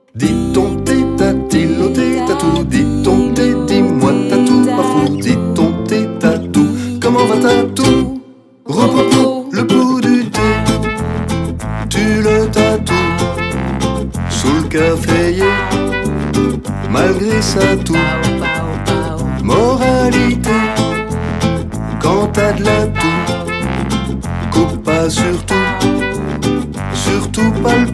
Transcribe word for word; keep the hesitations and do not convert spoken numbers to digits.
Dis ton thé, tatil, au thé, tatou. Dis ton thé, dis-moi tatou, pas fou. Dis ton thé, tatou, comment va tatou? Repos, le pouls du thé, tu le tatoues sous le caféier, malgré sa toux. Moralité, quand t'as de la toux, coupe pas surtout, surtout pas le